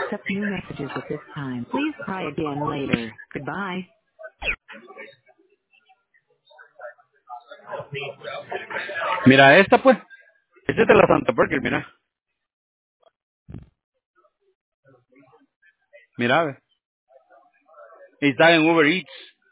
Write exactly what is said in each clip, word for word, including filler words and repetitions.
accept new messages at this time. Please try again later. Goodbye. Mira esta pues. Esta es de la Santa Burger, mira. Mira, ve. Y está en Uber Eats.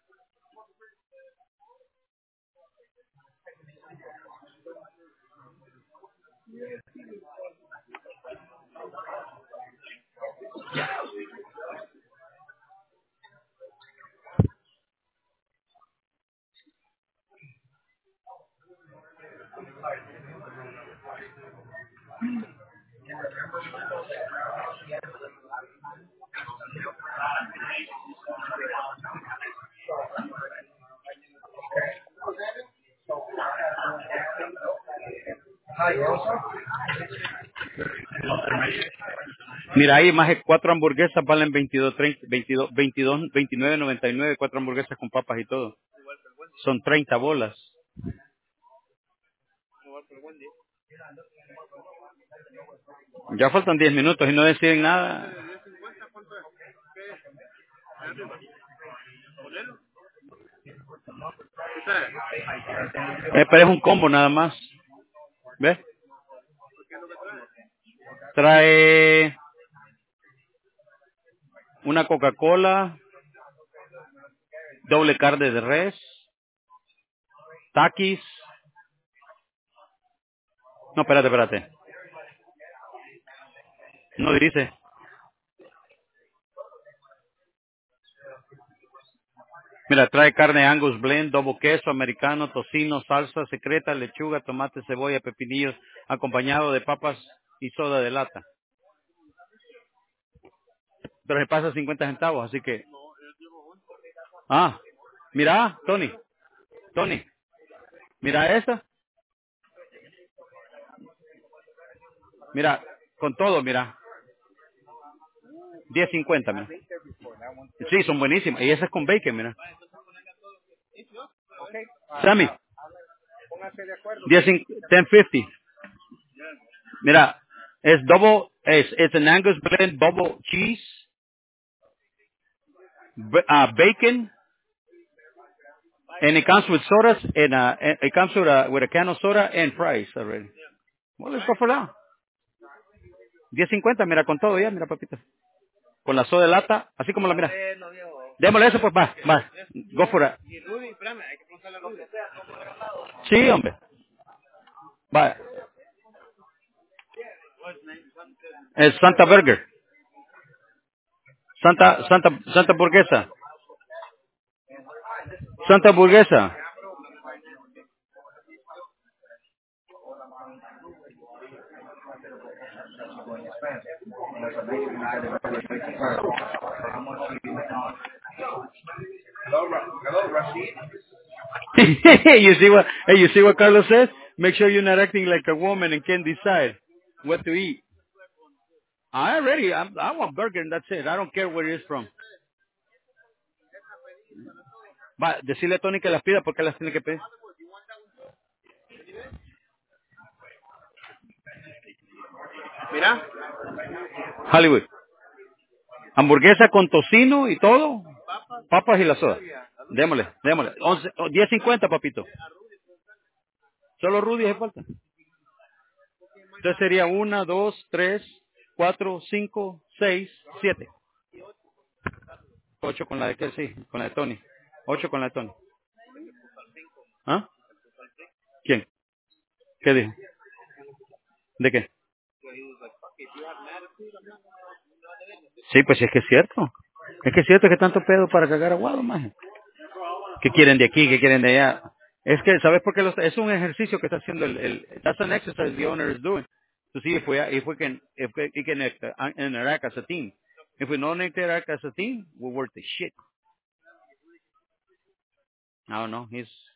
Mira, ahí más de cuatro hamburguesas valen veintidós, treinta, veintidós, veintidós, veintinueve noventa y nueve, cuatro hamburguesas con papas y todo. Son treinta bolas. Ya faltan diez minutos y no deciden nada. Eh, pero es un combo nada más. ¿Ves? Trae una Coca-Cola, doble carne de res, taquis. No, espérate, espérate. No dice. Mira, trae carne Angus blend, doble queso, americano, tocino, salsa secreta, lechuga, tomate, cebolla, pepinillos, acompañado de papas y soda de lata. Pero se pasa cincuenta centavos, así que... Ah, mira, Tony, Tony, mira esa. Mira, con todo, mira, diez cincuenta, mira. Sí, son buenísimas. Y esa es con bacon, mira. Sammy, diez cincuenta. Mira, es double, es, it's an Angus blend, double cheese, b- uh, bacon, and it comes with sodas, and uh, it comes with a, with a can of soda and fries already. Well, let's go for that. diez cincuenta, mira, con todo ya, mira, papita. Con la soda de lata, así como la mira. Démosle eso, pues, va, va. Go for it. Sí, hombre. Va. Es Santa Burger. Santa, Santa, Santa Burguesa. Santa Burguesa. you see what, hey, you see what Carlos says? Make sure you're not acting like a woman and can't decide what to eat. I already, I'm, I want burger and that's it. I don't care where it is from. Va, decirle a Tony que las pida porque las tiene que pedir. Mira. Hollywood. Hamburguesa con tocino y todo. Papas y la soda. Démosle, démosle. once, diez cincuenta, papito. Solo Rudy hace falta. Entonces sería uno, dos, tres, cuatro, cinco, seis, siete. ocho con la de qué, sí, con la de Tony. ocho con la de Tony. ¿Ah? ¿Quién? ¿Qué dijo? ¿De qué? Sí, pues sí, es que es cierto. Es que es cierto que tanto pedo para cagar aguado, más. ¿Qué quieren de aquí? ¿Qué quieren de allá? Es que, ¿sabes por qué? Lo, es un ejercicio que está haciendo el, el... That's an exercise the owner is doing. To see if we, if we can, if we, we can uh, interact as a team. If we don't interact as a team, we work the shit. I don't know. He's